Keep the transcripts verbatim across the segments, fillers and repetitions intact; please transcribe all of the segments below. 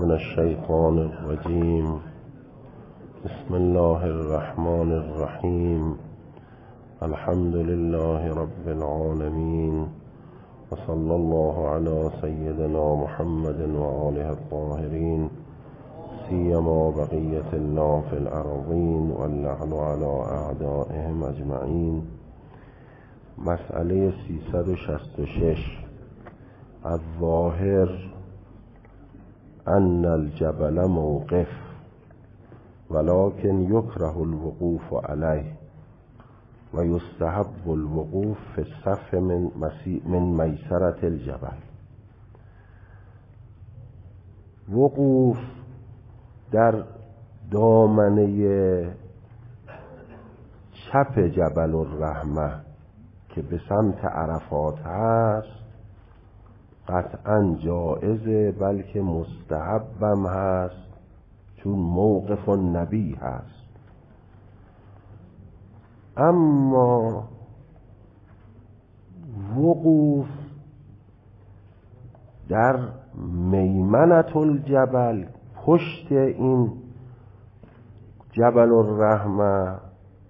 من الشیطان الرجیم. بسم الله الرحمن الرحیم. الحمد لله رب العالمین و صلی الله علی سیدنا محمد و آله الطاهرین، سیما بقیت الله فی الارضین و اللعن علی اعدائهم اجمعین. مسئله سیصد و شصت و شش. الظاهر ان الجبل موقف ولكن یکره الوقوف علیه و یستحب الوقوف فی الصف من, من میسرة الجبل. وقوف در دامنه چپ جبل الرحمه که به سمت عرفات هست قطعا جائزه، بلکه مستحبم هست، چون موقف النبی هست. اما وقوف در میمنة الجبل، پشت این جبل الرحمه،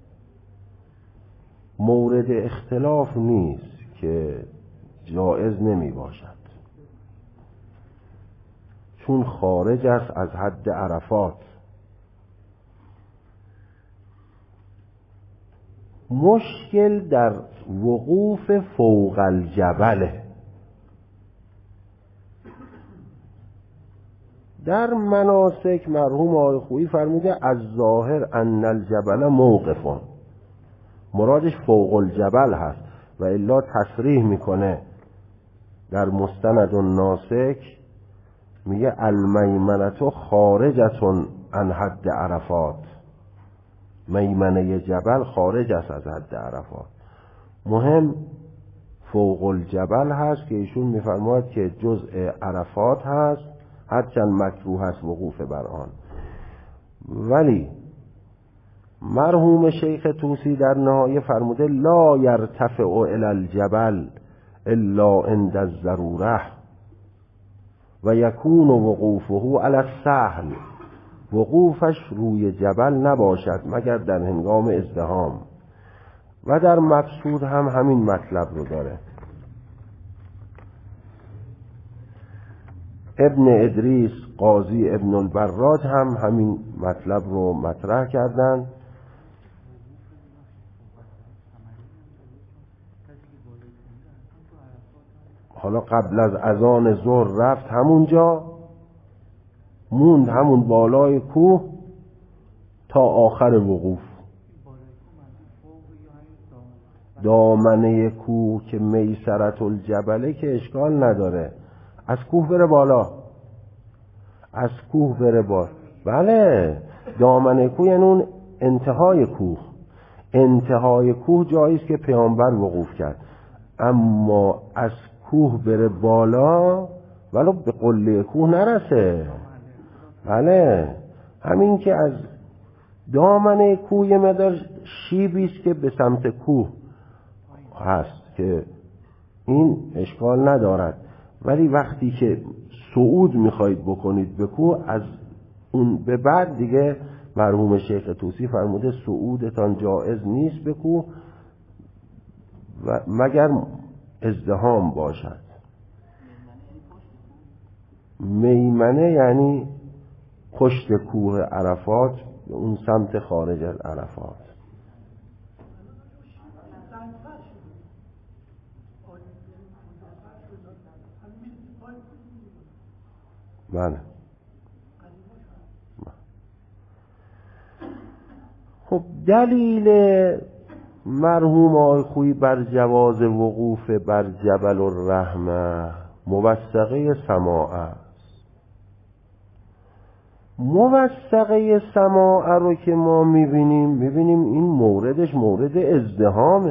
مورد اختلاف نیست که جائز نمی باشد، چون خارج است از حد عرفات. مشکل در وقوف فوق الجبل. در مناسک مرحوم آقای خویی فرموده از ظاهر ان الجبل موقفون، مرادش فوق الجبل هست، و الا تصریح میکنه در مستند الناسک، میگه المیمنة خارجتون عن حد عرفات، میمنه جبل خارج است از حد عرفات. مهم فوق الجبل هست که ایشون میفرماید که جزء عرفات هست، هرچند مکروه هست وقوف بر آن. ولی مرحوم شیخ طوسی در نهایه فرموده لا یرتفع الی الجبل الا عند الضروره و یکون وقوفه علی السهل. وقوفش روی جبل نباشد مگر در هنگام ازدحام. و در مقصود هم همین مطلب رو داره. ابن ادریس قاضی ابن البراج هم همین مطلب رو مطرح کردن. حالا قبل از اذان ظهر رفت همونجا، موند همون بالای کوه تا آخر وقوف. دامنه کوه که میسرة الجبله که اشکال نداره، از کوه بره بالا، از کوه بره بالا. بله، دامنه کوه یعنی اون انتهای کوه. انتهای کوه جاییست که پیامبر وقوف کرد، اما از کوه بره بالا ولو به قله کوه نرسه. بله، همین که از دامنه کوه یه مقدار شیبیست که به سمت کوه هست که این اشکال ندارد. ولی وقتی که صعود میخواید بکنید به کوه، از اون به بعد دیگه مرحوم شیخ طوسی فرموده صعودتان جائز نیست به کوه و مگر ازدحام باشد. میمنه یعنی پشت کوه عرفات، اون سمت خارج از عرفات. بله. خب دلیل مرحوم آقای خویی بر جواز وقوف بر جبل الرحمه موثقه سماع است. موثقه سماع رو که ما میبینیم میبینیم این موردش مورد ازدحامه،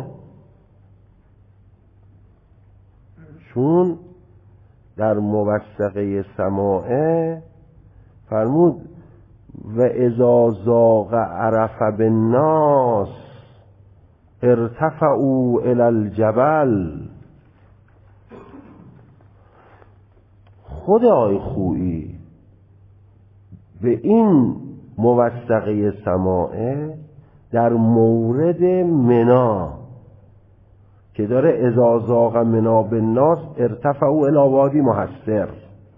چون در موثقه سماع فرمود و اذا زاغ عرف بالناس ارتفعوا الی الجبل. خود آقای خویی به این موثقه سماعه در مورد منا که داره اذا زاغ منا بالناس ارتفعوا الی وادی محسر،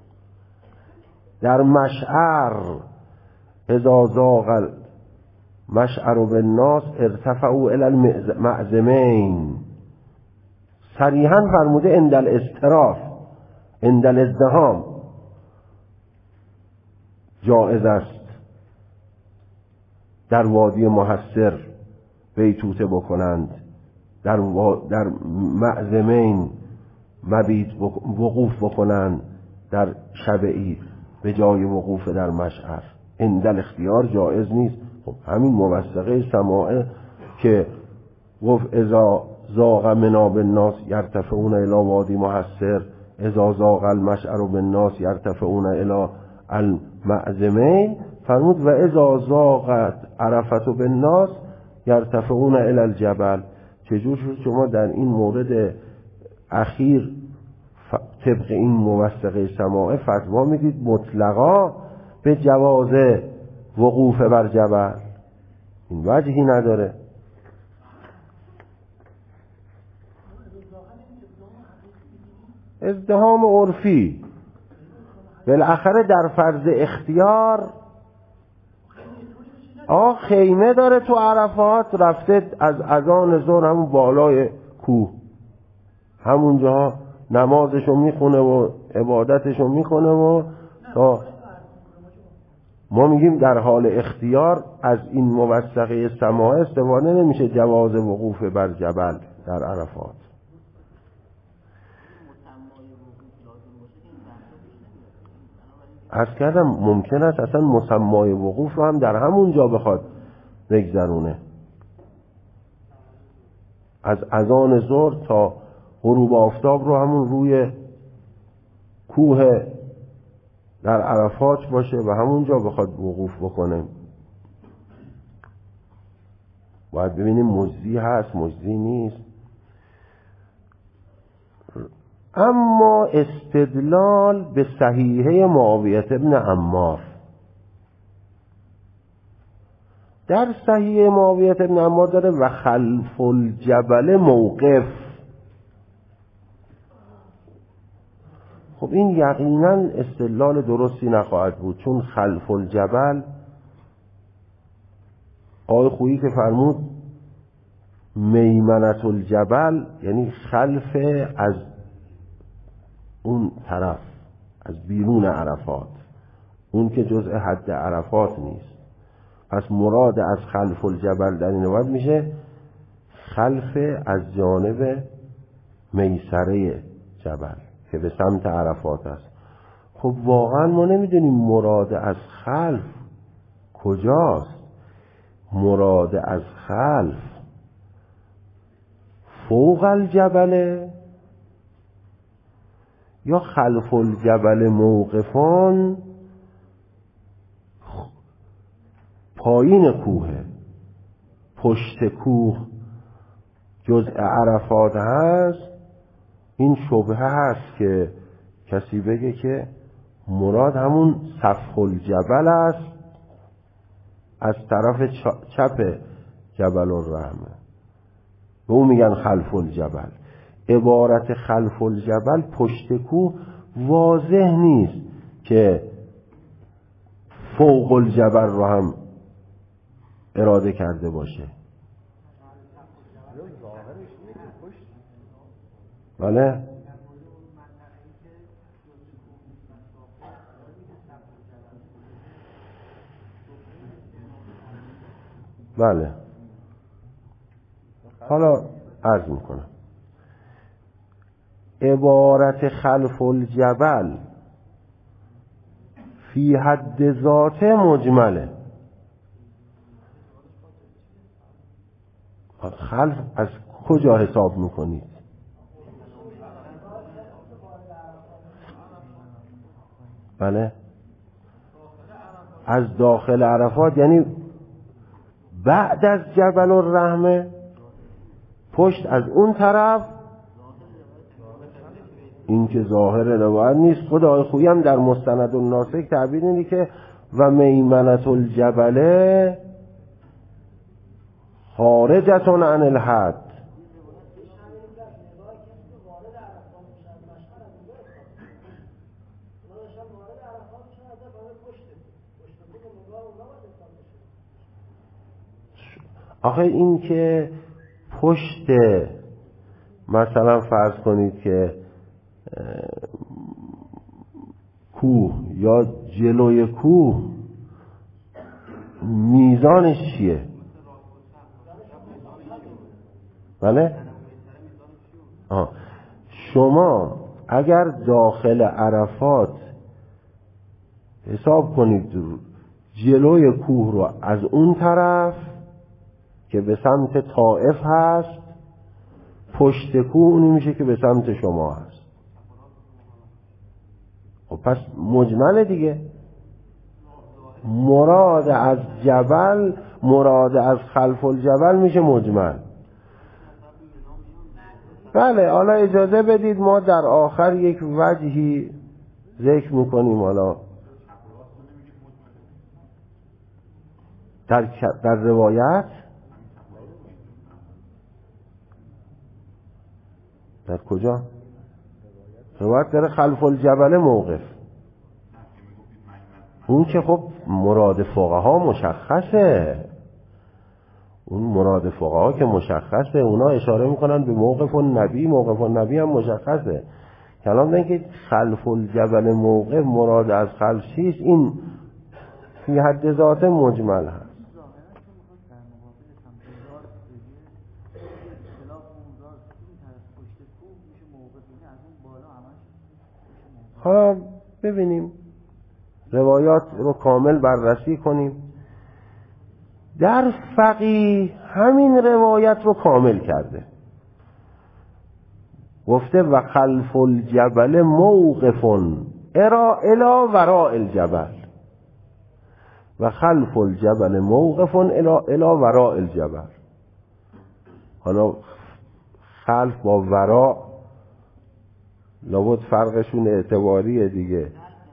در مشعر اذا زاغ مشعر بالناس ارتفعوا الی المعزمین، صریحا فرموده عند الاضطراف عند الازدحام جائز است در وادی محسر بیتوته بکنند، در, و... در معزمین مبیت وقوف بکنند در شب عید به جای وقوف در مشعر. عند الاختیار جائز نیست. خب همین موثقه سماعه که گفت اذا زاغ منا بالناس یرتفعون الی وادی محسر، اذا زاغ المشعر بالناس یرتفعون الی المعزمین، فرمود و اذا زاغت عرفت بالناس یرتفعون الی الجبل. چجور شد شما در این مورد اخیر طبق این موثقه سماعه فتوا میدید مطلقا به جواز وقوف بر جبل؟ این وجهی نداره. ازدحام عرفی بالاخره در فرض اختیار آه خیمه داره تو عرفات، رفته از اذان ظهر همون بالای کوه همونجا نمازشو میخونه و عبادتشو میکنه و تا ما میگیم در حال اختیار از این موثقه سماعه استفاده نمیشه جواز وقوف بر جبل در عرفات. عرض کردم ممکن است اصلا مسمای وقوف رو هم در همون جا بخواد بگذرونه، از اذان ظهر تا غروب آفتاب رو همون روی کوه در عرفات باشه و همون جا بخواد وقوف بکنه. باید ببینیم مجزی هست مجزی نیست. اما استدلال به صحیحه معاویه ابن عمار، در صحیحه معاویه ابن عمار داره و خلف الجبل موقف. خب این یقینا استدلال درستی نخواهد بود، چون خلف الجبل آقای خویی که فرمود میمنت الجبل یعنی خلف از اون طرف، از بیرون عرفات، اون که جزء حد عرفات نیست. پس مراد از خلف الجبل در این وقت میشه خلف از جانب میسره جبل که به سمت عرفات است. خب واقعا ما نمیدونیم مراد از خلف کجاست. مراد از خلف فوق الجبل یا خلف الجبل موقفان پایین کوه، پشت کوه جزء عرفات هست. این شبهه هست که کسی بگه که مراد همون سفح الجبل است از طرف چپ جبل الرحمه، به اون میگن خلف الجبل. عبارت خلف الجبل پشت کوه واضح نیست که فوق الجبل رو هم اراده کرده باشه. بله بله حالا عرض میکنم عبارت خلف الجبل فی حد ذات مجمله. خلف از کجا حساب میکنید؟ بله از داخل عرفات، یعنی بعد از جبل الرحمه، پشت از اون طرف. این که ظاهر روایت نیست. خدای خویی هم در مستند الناسک تعبیر اینه که و میمنة الجبل خارجة عن الحد. آخه این که پشت، مثلا فرض کنید که کوه یا جلوی کوه میزانش چیه؟ بله؟ آه. شما اگر داخل عرفات حساب کنید جلوی کوه رو از اون طرف که به سمت طائف هست، پشت کوه اونی میشه که به سمت شما هست. خب پس مجمل دیگه. مراد از جبل، مراد از خلف الجبل میشه مجمل. بله، حالا اجازه بدید ما در آخر یک وجهی ذکر میکنیم. حالا در, در روایت در کجا؟ روایت داره خلف الجبل موقف. اون که خب مراد فقها مشخصه، اون مراد فقها که مشخصه، اونا اشاره میکنن به موقف النبی، موقف النبی هم مشخصه. کلام دارن که خلف الجبل موقف مراد از خلف چیست، این فی حد ذات مجمل هست. حالا ببینیم روایات رو کامل بررسی کنیم. در فقیه همین روایت رو کامل کرده، گفته و خلف الجبل موقف ارا الا وراء الجبل، و خلف الجبل موقف الا الا وراء الجبل. حالا خلف با وراء لابد فرقشون اعتباریه دیگه.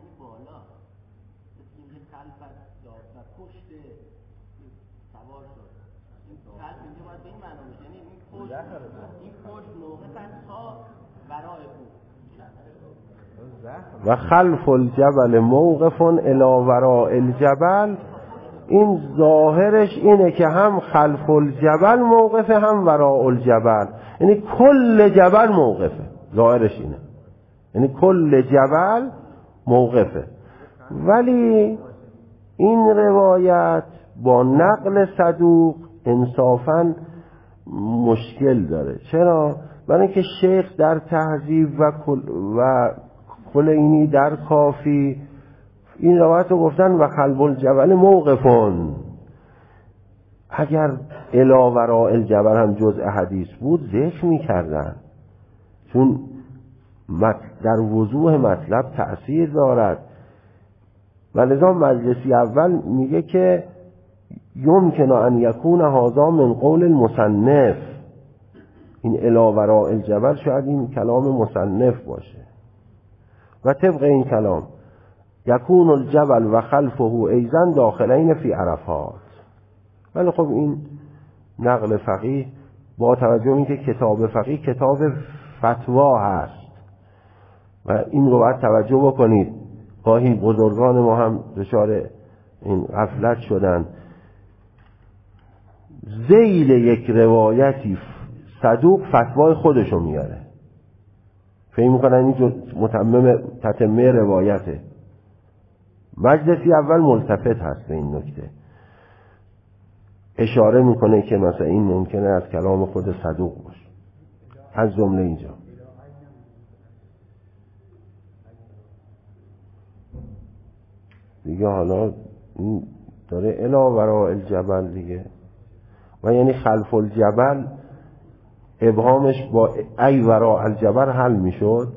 و خلف الجبل موقف الی وراء الجبل، این ظاهرش اینه که هم خلف الجبل موقفه هم وراء الجبل، یعنی کل جبل موقفه. ظاهرش اینه، یعنی کل جبل موقفه. ولی این روایت با نقل صدوق انصافاً مشکل داره. چرا؟ برای اینکه شیخ در تهذیب و کل و کلینی در کافی این روایت رو گفتن و خلف الجبل موقفون. اگر الی وراء الجبل هم جزء حدیث بود ذکر می‌کردن، چون در وضوح مطلب تأثیر دارد. و لذا مجلسی اول میگه که یمکن ان یکون هذا من قول المصنف، این الی وراء الجبل شاید این کلام مصنف باشه. و طبق این کلام یکون الجبل و خلفه ایضا داخلین فی عرفات. ولی خب این نقل فقیه با توجه به اینکه کتاب فقیه کتاب فتوا هست و این رو باید توجه بکنید. گاهی بزرگان ما هم دچار این غفلت شدن، ذیل یک روایتی صدوق فتوای خودشو میاره، فهم میکنن این متمم تتمه روایته. مجلسی اول ملتفت هست به این نکته، اشاره میکنه که مثلا این ممکنه از کلام خود صدوق باشه. از جمله اینجا دیگه حالا این داره الی وراء الجبل دیگه، و یعنی خلف الجبل ابهامش با ای وراء الجبل حل میشد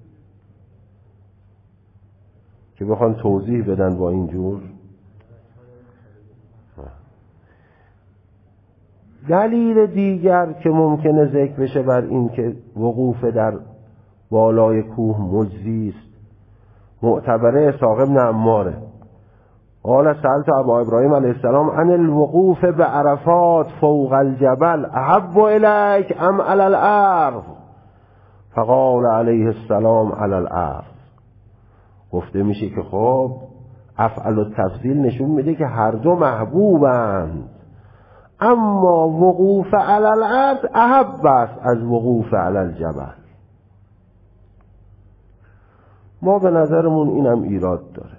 که بخوان توضیح بدن با اینجور. دلیل دیگر که ممکنه ذکر بشه بر این که وقوف در بالای کوه مجزی است، معتبره اسحاق بن عماره. قال سألت ابا ابراهیم علیه السلام عن الوقوف بعرفات فوق الجبل احب الیک ام علی الارض فقال علیه السلام علی الارض. گفته میشه که خب افعل التفضیل نشون میده که هر دو محبوبند، اما وقوف علی الارض احب است از وقوف علی الجبل. ما به نظرمون اینم ایراد داره،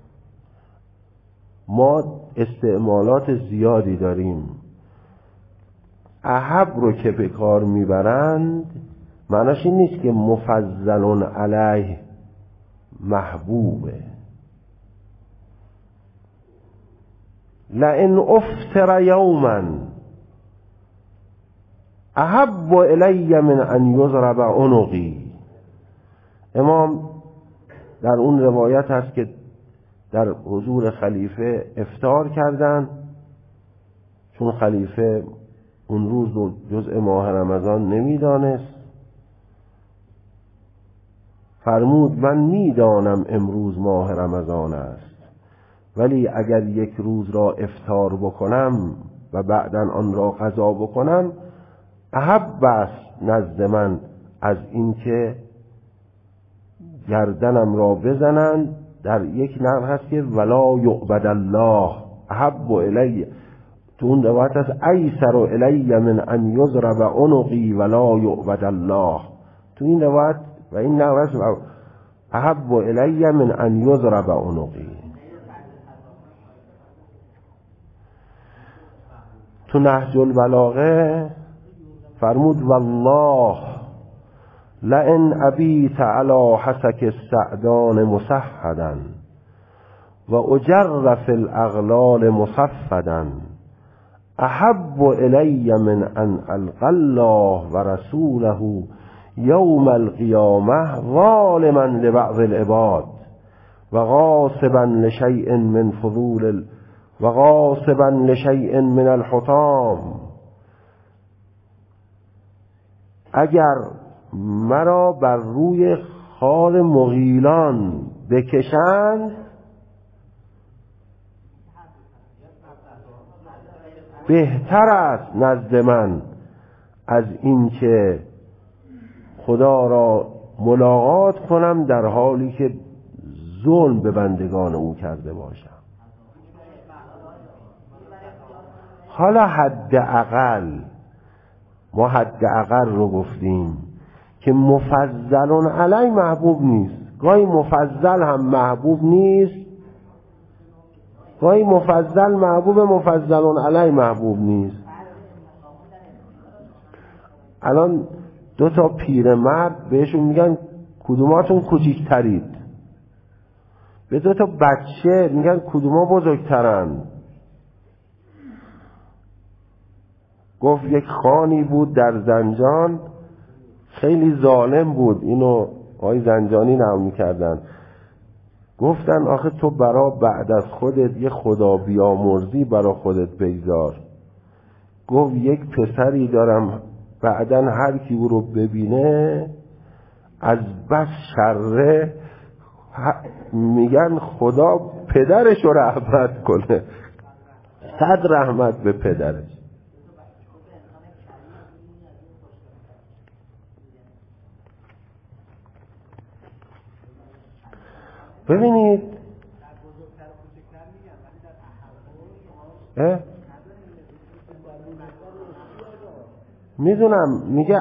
ما استعمالات زیادی داریم. احب رو که به کار میبرند معناش این نیست که مفضل علیه محبوبه. لئن افطر یوما احب الی من ان یضرب عنقی. امام در اون روایت هست که در حضور خلیفه افطار کردن، چون خلیفه اون روز رو جزء ماه رمضان نمیدانست. فرمود من میدانم امروز ماه رمضان است، ولی اگر یک روز را افطار بکنم و بعداً آن را قضا بکنم احب است نزد من از این که گردنم را بزنند. در یک نقل هست که ولا یعبد الله احب الی، تو اون روایت هست ایسر الی من ان یضرب عنقی ولا یعبد الله. تو این روایت و این نقل هست احب الی من ان یضرب عنقی. تو نهج البلاغه فرمود والله لئن ابیت علی حسک السعدان مسحدا و اجر فی الاغلال مصفدا احب الی من ان القی الله و رسوله یوم القیامه ظالما لبعض العباد و غاصبا لشیء من فضول ال... و غاصبا لشیء من الحطام. اگر مرا بر روی خار مغیلان بکشند بهتر است نزد من از این که خدا را ملاقات کنم در حالی که ظلم به بندگان او کرده باشم. حالا حد اقل، ما حد اقل رو گفتیم که مفضل علی محبوب نیست. گاهی مفضل هم محبوب نیست، گاهی مفضل محبوب مفضل علی محبوب نیست. الان دو تا پیرمرد بهشون میگن کدوماتون کوچیک‌ترید، به دو تا بچه میگن کدوما بزرگترن. گفت یک خانی بود در زنجان خیلی ظالم بود، اینو آقای زنجانی نام میکردن. گفتن آخه تو برا بعد از خودت یه خدا بیامرزی برا خودت بگذار. گفت یک پسری دارم بعدن هر کی او رو ببینه از بس شره میگن خدا پدرش رو رحمت کنه. صد رحمت به پدرش. ببینید اه؟ میدونم میگه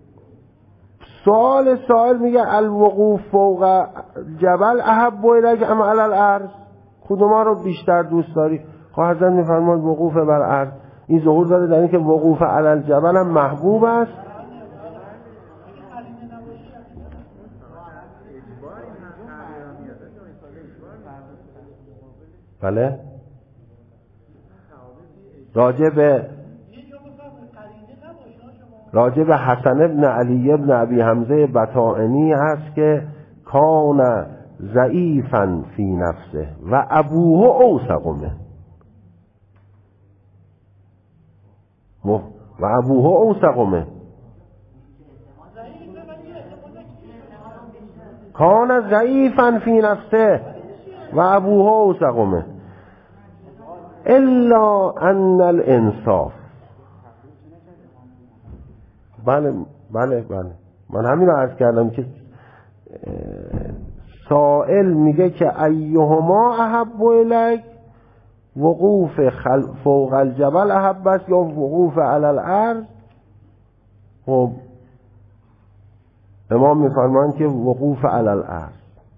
سوال سوال میگه الوقوف فوق جبل احب الیک ام علی الارض، کدوما رو بیشتر دوست داری؟ خب حضرت میفرماید وقوف بر ارض. این ظهور داره در این که وقوف علی الجبل هم محبوب است. بله راجع به راجع به حسن ابن علی ابن ابی حمزه بطائنی هست که کان ضعیفا فی نفسه و ابوه اوثق منه و ابوه اوثق منه. کان ضعیفا فی نفسه و ابوه اوثق منه. الا ان الانصاف. بله بله بله من همین رو عرض کردم که سائل میگه که ایهما احب الیک، وقوف خل... فوق الجبل احب است یا وقوف علی الارض؟ خب امام میفرمایند که وقوف علی الارض.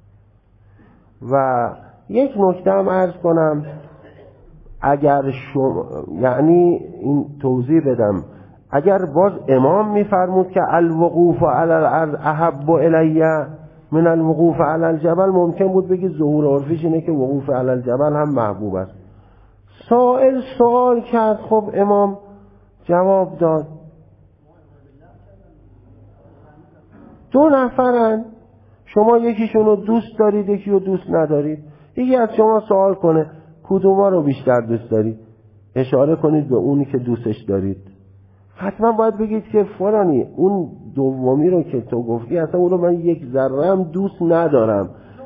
و یک نکته هم عرض کنم، اگر شما یعنی این توضیح بدم، اگر باز امام میفرمود که الوقوف علی الارض احب الی من الوقوف علی الجبل، ممکن بود بگی ظهور عرفیش اینه که وقوف علی الجبل هم محبوب است. سائل سوال کرد، خب امام جواب داد. دو نفرن، شما یکیشون رو دوست دارید یکی رو دوست ندارید، یکی از شما سوال کنه کدوما رو بیشتر دوست دارید، اشاره کنید به اونی که دوستش دارید. حتما باید بگید که فلانی اون دومی رو که تو گفتی اصلا اون رو من یک ذره هم دوست ندارم.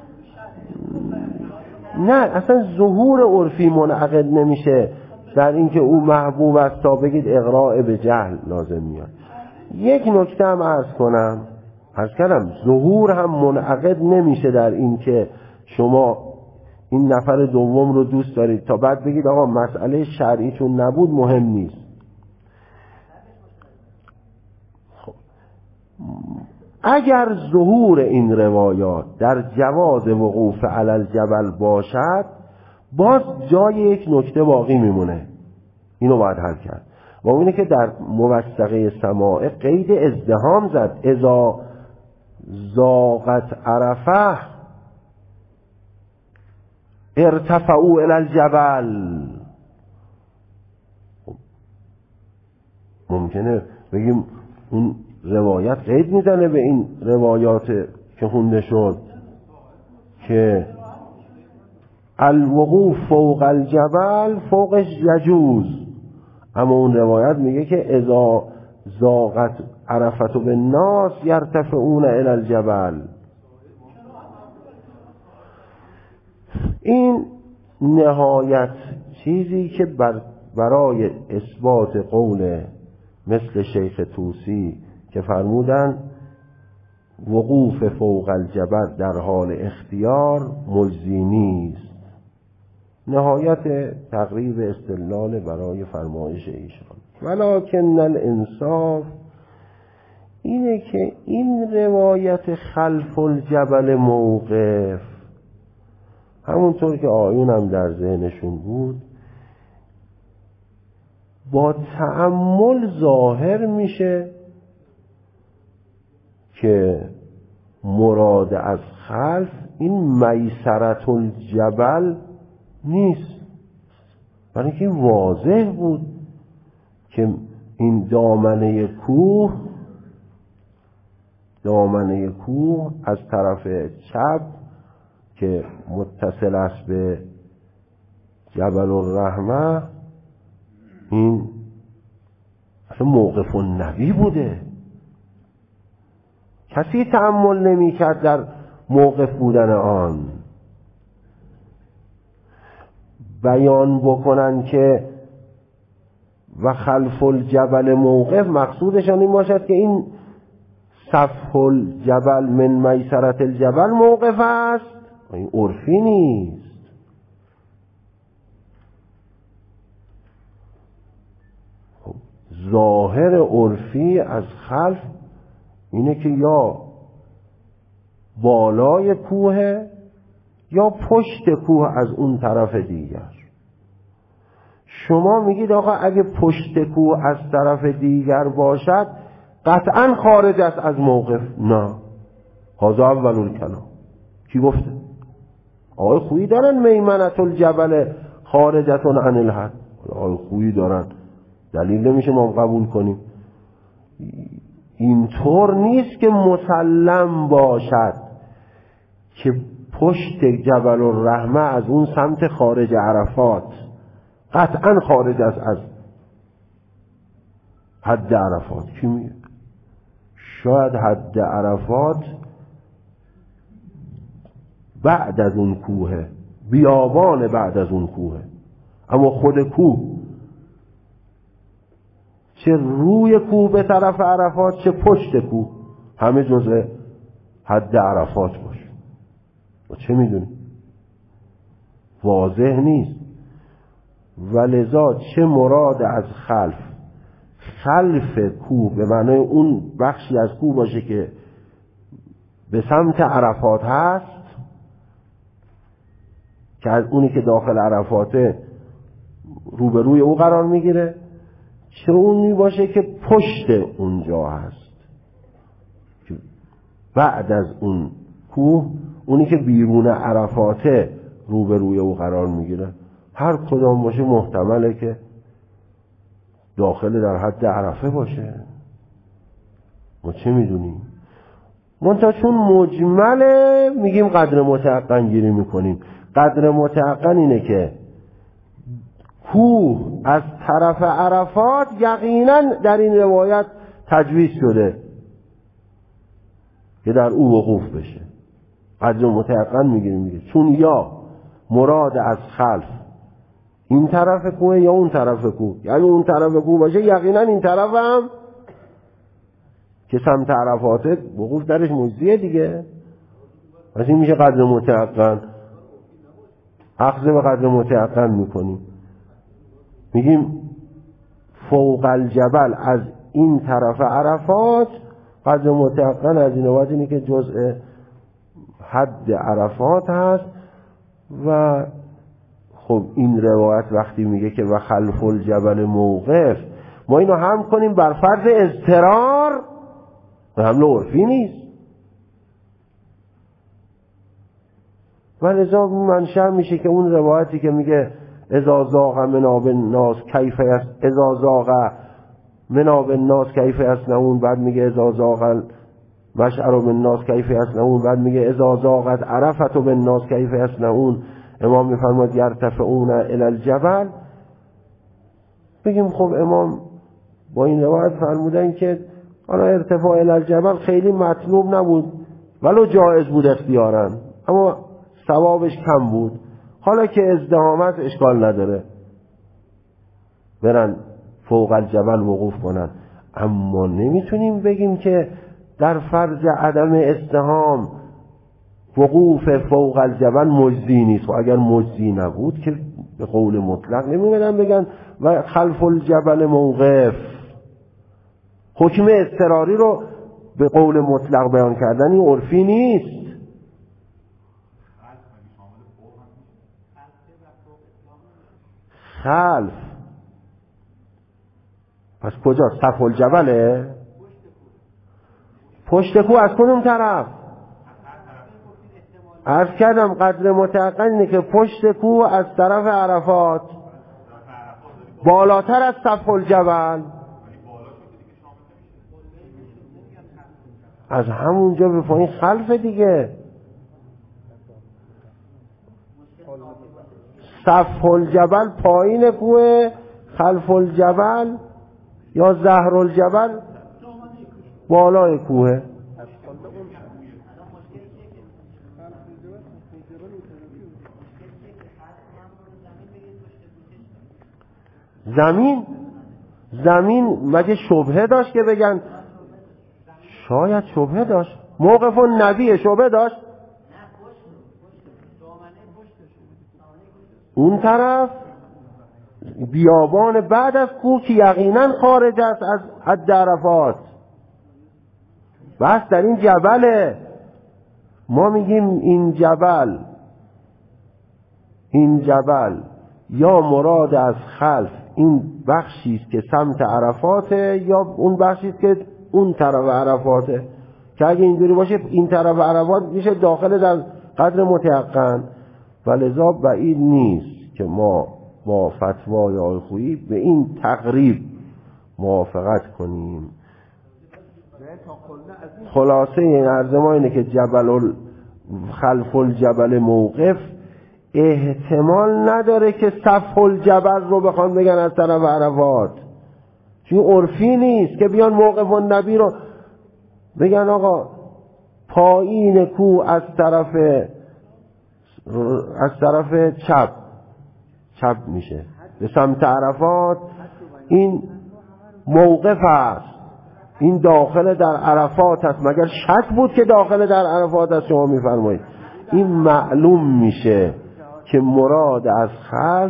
نه، اصلا ظهور عرفی منعقد نمیشه در اینکه او محبوب است تا بگید اغراء به جهل لازم میاد. یک نکته هم عرض کنم، عرض کردم ظهور هم منعقد نمیشه در این که شما این نفر دوم رو دوست دارید تا بعد بگید آقا مسئله شرعی چون نبود مهم نیست. خب. اگر ظهور این روایات در جواز وقوف علی الجبل باشد، باز جای یک نکته باقی میمونه، اینو باید حل کرد، و اونه که در موثقه سماع قید ازدحام زد، اذا زاغت عرفه ارتفعوا الی الجبل. ممکنه بگیم اون روایت قید میزنه به این روایات که خونده شد که الوقوف فوق الجبل فوقش یجوز، اما اون روایت میگه که اذا زاغت عرفت بالناس یرتفعون الی الجبل. این نهایت چیزی که بر برای اثبات قول مثل شیخ طوسی که فرمودن وقوف فوق الجبل در حال اختیار مجزی نیست، نهایت تقریب استدلال برای فرمایش ایشان. ولکن الانصاف اینه که این روایت خلف الجبل موقف، همونطور که آیون هم در ذهنشون بود، با تأمل ظاهر میشه که مراد از خلف این میسرت الجبل نیست، برای که واضح بود که این دامنه کوه دامنه کوه از طرف چپ که متصل است به جبل الرحمه، این اصلا موقف النبی بوده. کسی تأمل نمی کرد در موقف بودن آن. بیان بکنن که و خلف الجبل موقف، مقصودشان این باشد که این صفح الجبل من میسرت الجبل موقف است، این عرفی نیست. ظاهر عرفی از خلف اینه که یا بالای کوه یا پشت کوه از اون طرف دیگر. شما میگید آقا اگه پشت کوه از طرف دیگر باشد قطعا خارج است از موقف. نه، هذا اول الکلام. کی گفته؟ آقای خویی دارن میمنت الجبل خارجتون عن الحد. آقای خویی دارن، دلیل نمیشه ما قبول کنیم. اینطور نیست که مسلم باشد که پشت جبل الرحمه از اون سمت خارج عرفات قطعا خارج است از حد عرفات. کی میگه؟ شاید حد عرفات بعد از اون کوه، بیابان بعد از اون کوه، اما خود کوه، چه روی کوه به طرف عرفات چه پشت کوه، همه جزء حد عرفات باشه. و چه میدونی؟ واضح نیست. ولذا چه مراد از خلف؟ خلف کوه به معنای اون بخشی از کوه باشه که به سمت عرفات هست، که از اونی که داخل عرفاته روبروی او قرار میگیره، چه اونی باشه که پشت اونجا هست، که بعد از اون کوه اونی که بیرون عرفاته روبروی او قرار میگیره. هر کدام باشه محتمله که داخل در حد عرفه باشه. ما چه میدونیم؟ منتها چون مجمله میگیم قدر متعقن گیری میکنیم. قدر متعقن اینه که کوه از طرف عرفات یقینا در این روایت تجویز شده که در او وقوف بشه. قدر متعقن میگیریم میگه چون یا مراد از خلف این طرف کوه یا اون طرف کوه، یعنی اون طرف کوه باشه یقینا این طرف هم که سمت عرفاته وقوف درش مجزیه دیگه. پس این میشه قدر متعقن. اخذ به قدر متعقن میکنیم، میگیم فوق الجبل از این طرف عرفات. قدر متعقن از این وقت اینه که جزء حد عرفات هست. و خب این روایت وقتی میگه که و خلف الجبل موقف، ما اینو هم کنیم بر فرض اضطرار، و حمله عرفی نیست. و لذا منشأ میشه که اون روایتی که میگه اذا زاغ مناب الناس کیف است، اذا زاغ مناب الناس کیف یصنعون، بعد میگه اذا زاغ مشعر بالناس کیف یصنعون، بعد میگه اذا زاغت عرفت بالناس کیف یصنعون. امام میفرماد یرتفعون الی الجبل. بگیم خب امام با این روایت فرمودن که حالا ارتفاع الی الجبل خیلی مطلوب نبود ولو جایز بود اختیاراً، اما ثوابش کم بود. حالا که ازدحامت اشکال نداره برن فوق الجبل وقوف کنن. اما نمیتونیم بگیم که در فرض عدم ازدحام وقوف فوق الجبل مجزی نیست. و اگر مجزی نبود که به قول مطلق نمیدن بگن و خلف الجبل موقف. حکم اضطراری رو به قول مطلق بیان کردن این عرفی نیست. خلف پس کجا؟ صف الجبله؟ پشت کو از کدوم طرف؟ عرض کردم قدر متعقن اینه که پشت کو از طرف عرفات بالاتر از صف الجبل. از همونجا به پایین خلف دیگه. صف الجبل پایین کوه، خلف الجبل یا ظهر الجبل بالای کوه. زمین زمین مگه شبهه داشت که بگن؟ شاید شبهه داشت. موقف النبی شبهه داشت. اون طرف بیابان بعد از کوه که یقینا خارج است از حد عرفات، بس در این جبله. ما میگیم این جبل این جبل یا مراد از خلف این بخشی است که سمت عرفاته یا اون بخشی است که اون طرف عرفاته. که اگه اینجوری باشه این طرف عرفات میشه داخل در قدر متعقن. ولذا بعید نیست که ما با فتوای آقای خویی به این تقریب موافقت کنیم. خلاصه این عرض ما اینه که جبل خلف الجبل موقف احتمال نداره که صف الجبل رو بخوان بگن از طرف عرفات، چون عرفی نیست که بیان موقف النبی رو بگن آقا پایین کو از طرف از طرف چپ چپ میشه به سمت عرفات. این موقف است، این داخل در عرفات است. مگر شک بود که داخل در عرفات است؟ شما میفرمایید این معلوم میشه که مراد از خلف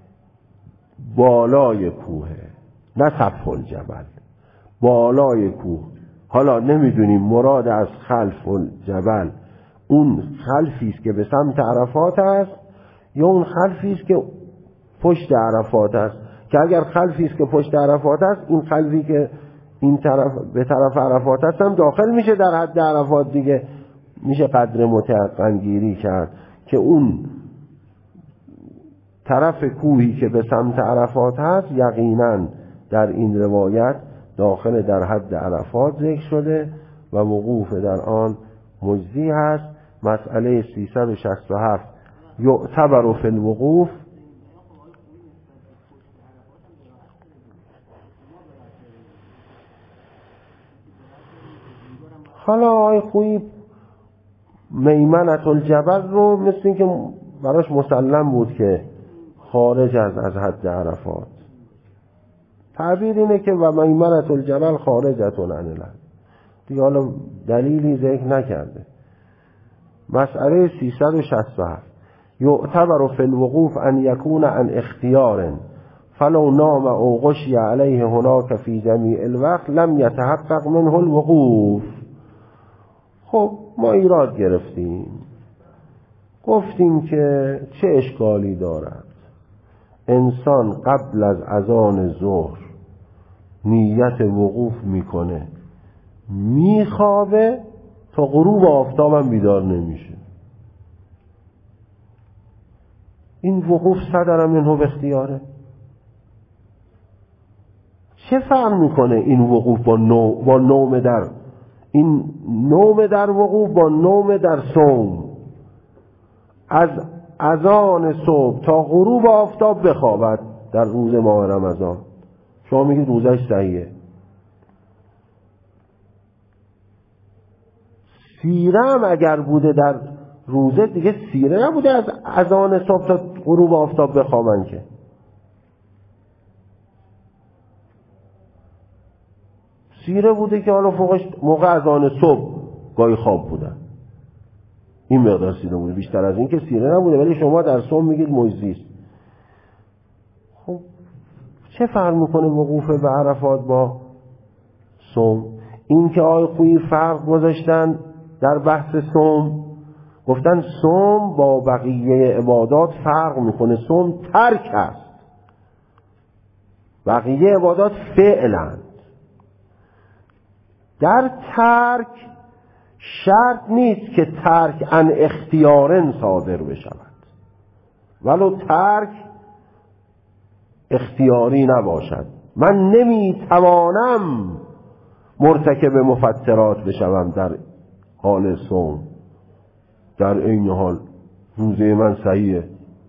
بالای کوهه، نه سقف الجبل، بالای کوه. حالا نمیدونیم مراد از خلف الجبل اون خلفی است که به سمت عرفات است یا اون خلفی است که پشت عرفات است. که اگر خلفی است که پشت عرفات است، این خلفی که این طرف به طرف عرفات است هم داخل میشه در حد عرفات دیگه. میشه قدر متيقن گیری کرد که اون طرف کوهی که به سمت عرفات هست یقینا در این روایت داخل در حد عرفات ذکر شده و وقوف در آن مجزی هست. مسئله سیصد و شصت و هفت یعتبر فی الوقوف. حالا آقای خویی میمنة الجبل رو مثل این که براش مسلم بود که خارج از از حد عرفات. تعبیر اینه که و میمنة الجبل خارجة عن الحد دیگه. حالا دلیلی ذکر نکرده. مسئله سیصد و شصت و هفت یعتبر فی الوقوف ان یکون عن اختیار فلو نام او غشی علیه هناک فی جمیع الوقت لم یتحقق منه الوقوف. خب ما ایراد گرفتیم، گفتیم که چه اشکالی دارد انسان قبل از اذان ظهر نیت وقوف میکنه، میخوابه تا غروب آفتابم بیدار نمیشه. این وقوف صدر منه به اختیاره. چه فرق میکنه این وقوف با نوم با نوم در این نوم در وقوف با نوم در صوم؟ از اذان صبح تا غروب آفتاب بخوابد در روز ماه رمضان، شما میگید روزش صحیحه. سیره هم اگر بوده در روزه دیگه سیره نبوده از اذان صبح تا غروب آفتاب بخوابن که. سیره بوده که حالا فوقش موقع اذان صبح گاهی خواب بودن، این مقدار سیره بوده، بیشتر از این که سیره نبوده. ولی شما در صوم میگید مجزی است. خب چه فرق میکنه وقوف به عرفات با صوم؟ این که آقای خویی فرق گذاشتن در بحث صوم، گفتن صوم با بقیه عبادات فرق میکنه. صوم ترک است، بقیه عبادات فعلند. در ترک شرط نیست که ترک عن اختیارن صادر بشود، ولو ترک اختیاری نباشد. من نمیتوانم مرتکب مفترات بشوم در حال صوم، در این حال روزه من صحیحه،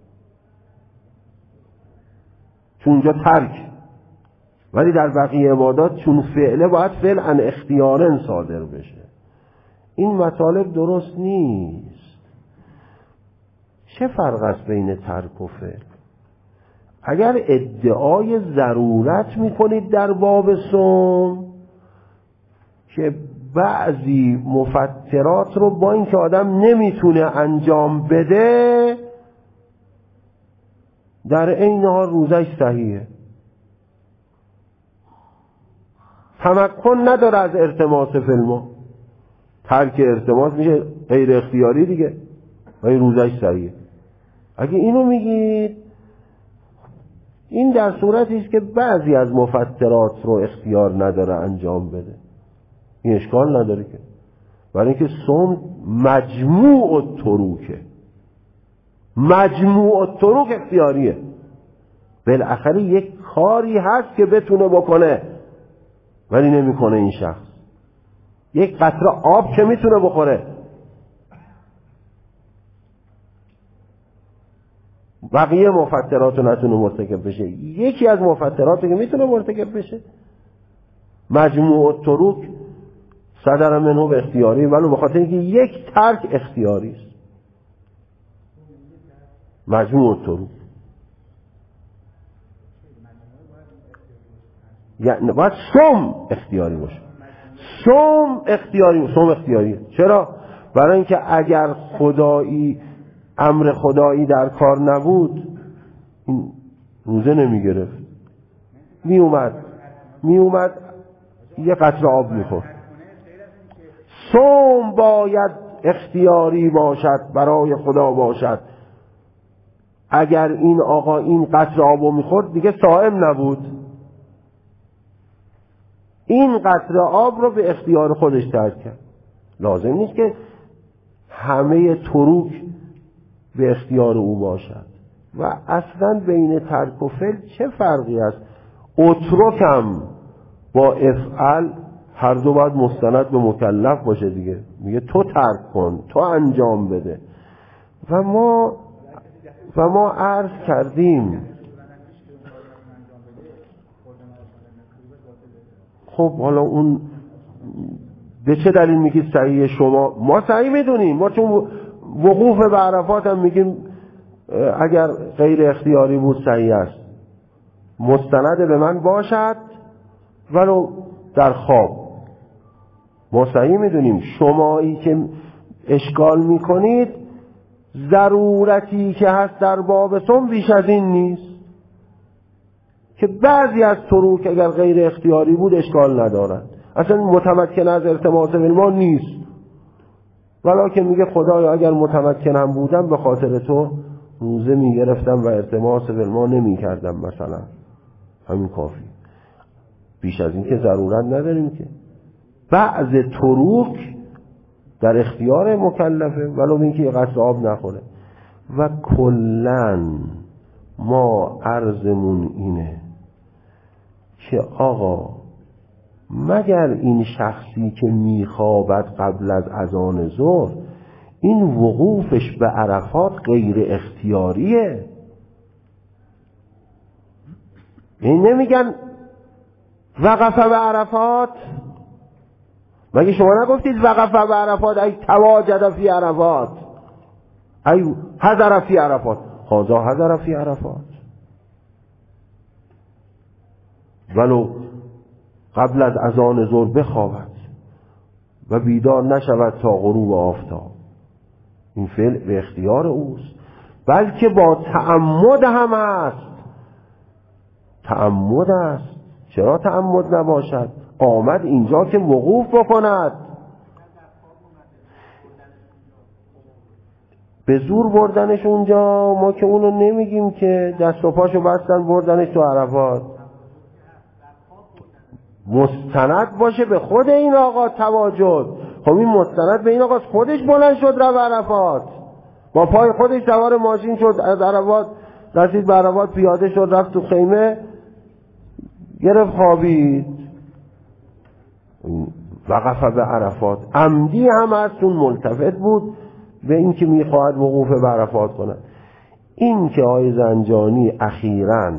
چون اونجا ترک. ولی در بقیه عبادات چون فعله باید فعل عن اختیارن صادر بشه. این مطالب درست نیست. چه فرق است بین ترک و فعل؟ اگر ادعای ضرورت میکنید در باب صوم که بعضی مفترات رو با اینکه آدم نمیتونه انجام بده در این حال روزش صحیحه، تمکن نداره از التماس فیلمو، ترک التماس میشه غیر اختیاری دیگه، ولی روزش صحیحه. اگه اینو میگید این در صورتی است که بعضی از مفترات رو اختیار نداره انجام بده، این اشکال نداره که. برای اینکه صوم مجموع الطروکه، مجموع الطروک اختیاریه. بالاخره یک کاری هست که بتونه بکنه ولی نمیکنه این شخص. یک قطره آب که میتونه بخوره، بقیه مفترات رو نتونه مرتکب بشه. یکی از مفترات که میتونه مرتکب بشه، مجموع الطروک صدر منه به اختیاری، ولی به خاطر اینکه یک ترک اختیاری است. مجموع الطروک یعنی باید سم اختیاری باشه. سم اختیاری سم اختیاری چرا؟ برای اینکه اگر خدایی امر خدایی در کار نبود این روزه نمی گرفت، می اومد می اومد یه قطره آب می خورد. سم باید اختیاری باشد، برای خدا باشد. اگر این آقا این قطره آبو می خورد دیگه صائم نبود. این قطره آب رو به اختیار خودش ترک کرد. لازم نیست که همه تروک به اختیار او باشد. و اصلا بین ترک و فعل چه فرقی است؟ اترکم با افعل هر دو باید مستند به مکلف باشه دیگه. میگه تو ترک کن، تو انجام بده. و ما و ما عرض کردیم خب حالا اون به چه دلیل میگید صحیح شما؟ ما صحیح میدونیم، ما چون وقوف به عرفات هم میگیم اگر غیر اختیاری بود صحیح است، مستند به من باشد ولو در خواب. ما صحیح میدونیم. شمایی که اشکال میکنید ضرورتی که هست در باب سم بیش از این نیست، که بعضی از تروک اگر غیر اختیاری بود اشکال ندارد، اصلا متمکن از ارتباط به ما نیست. ولکن میگه خدایا اگر متمکن هم بودم به خاطر تو روزه میگرفتم و ارتباط به ما نمیکردم مثلا. همین کافی، بیش از این که ضرورت نداریم. که بعض تروک در اختیار مکلفه ولو اینکه یه قطره آب نخوره. و کلن ما عرضمون اینه که آقا مگر این شخصی که میخوابد قبل از اذان ظهر این وقوفش به عرفات غیر اختیاریه؟ این نمیگن وقف به عرفات؟ مگه شما نگفتید وقف به عرفات ای تواجد فی عرفات ای حضر فی عرفات؟ هذا حضر فی عرفات ولو قبل از اذان ظهر بخوابد و بیدار نشود تا غروب آفتاب. این فعل به اختیار اوست، بلکه با تعمد هم است. تعمد است. چرا تعمد نباشد؟ آمد اینجا که وقوف بکند. به زور بردنش اونجا ما که اونو نمیگیم که دست و پاشو بستن بردنش تو عرفات. مستند باشه به خود این آقا تواجد. خب این مستند به این آقا خودش بلند شد رو عرفات، با پای خودش سوار ماشین شد از عرفات، رسید به عرفات، پیاده شد رفت تو خیمه، گرفت خوابید. وقف به عرفات عمدی هم از اون ملتفت بود به این که میخواهد وقوف به عرفات کند. این که آقای زنجانی اخیراً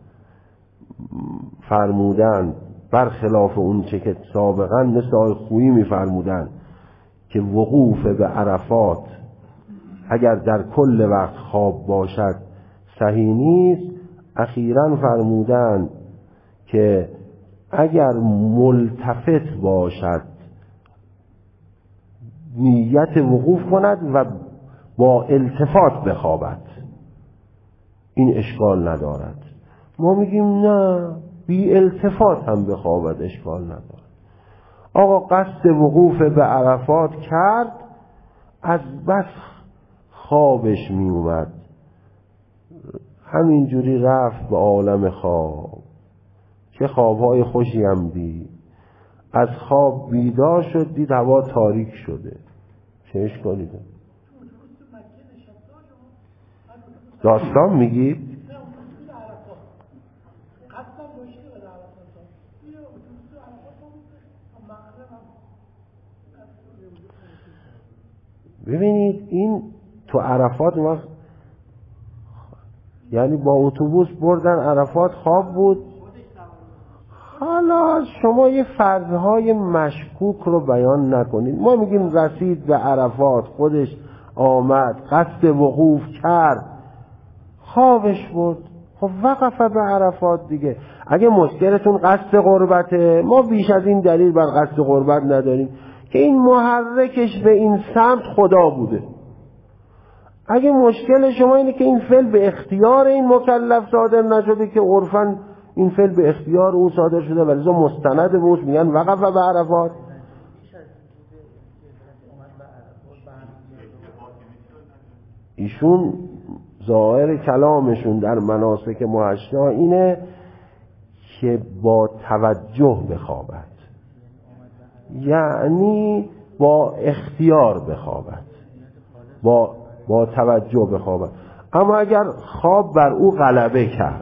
فرمودند برخلاف اون چه که سابقا مثل آقای خویی میفرمودند که وقوف به عرفات اگر در کل وقت خواب باشد صحیح نیست، اخیراً فرمودند که اگر ملتفت باشد نیت وقوف کند و با التفات بخوابد این اشکال ندارد. ما میگیم نه، بی التفات هم بخوابد اشکال ندارد. آقا قصد وقوف به عرفات کرد، از بس خوابش می اومد، همینجوری رفت به عالم خواب. چه خوابهای خوشی هم دید. از خواب بیدار شد دید هوا تاریک شده. چه اشکالی داره؟ داستان میگید؟ ببینید این تو عرفات ما یعنی با اتوبوس بردن عرفات، خواب بود. حالا شما یه فرضهای مشکوک رو بیان نکنید. ما میگیم رسید به عرفات، خودش آمد، قصد وقوف کرد، خوابش برد، خب وقف به عرفات دیگه. اگه مشکلتون قصد قربته، ما بیش از این دلیل بر قصد قربت نداریم که این محرکش به این سمت خدا بوده. اگه مشکل شما اینه که این فعل به اختیار این مکلف صادر نشده که عرفاً این فعل به اختیار او صادر شده ولی زو مستند به اوش میگن وقف به عرفات، ایشون ظاهر کلامشون در مناسک موحشا اینه که با توجه بخوابد، یعنی با اختیار بخوابد، با با توجه بخوابد. اما اگر خواب بر او غلبه کرد،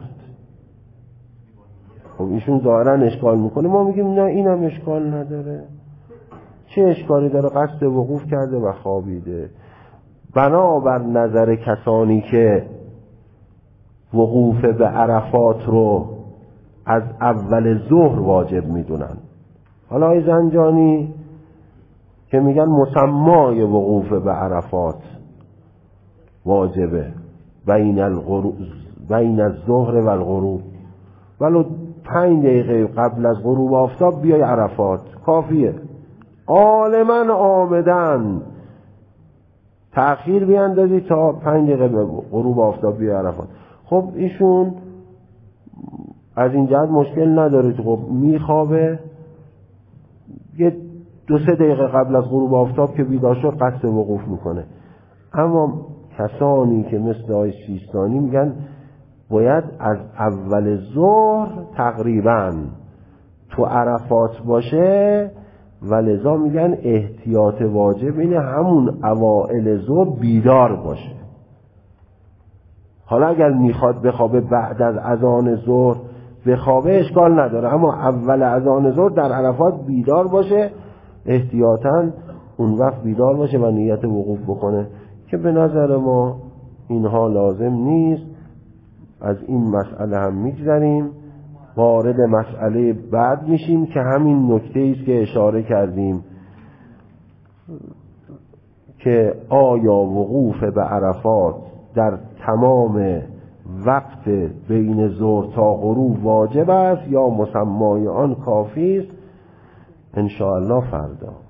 خب ایشون ظاهرا اشکال میکنه، ما میگیم نه اینم اشکال نداره، چه اشکالی داره، قصد وقوف کرده و خوابیده. بنابر نظر کسانی که وقوف به عرفات رو از اول ظهر واجب میدونن، حالا ای زنجانی که میگن مسمای وقوف به عرفات واجبه بین الغروب بین الظهر و الغروب، ولو پنج دقیقه قبل از غروب آفتاب بیای عرفات کافیه. عالماً آمدن تأخیر بیاندازی تا پنج دقیقه به غروب آفتاب بیای عرفات. خب ایشون از این جهت مشکل نداره، خب میخوابه، یه دو سه دقیقه قبل از غروب آفتاب که بیدار شد قصد وقوف میکنه. اما کسانی که مثل آقای سیستانی میگن باید از اول ظهر تقریبا تو عرفات باشه و لذا میگن احتیاط واجب اینه همون اوائل ظهر بیدار باشه. حالا اگر میخواد بخوابه بعد از اذان ظهر بخوابه اشکال نداره، اما اول اذان ظهر در عرفات بیدار باشه، احتیاطاً اون وقت بیدار باشه و نیت وقوف بکنه، که به نظر ما اینها لازم نیست. از این مسئله هم میگذریم، وارد مسئله بعد میشیم که همین نکته است که اشاره کردیم که آیا وقوف به عرفات در تمام وقت بین ظهر تا غروب واجب است یا مسمای آن کافی است؟ ان شاء الله فردا.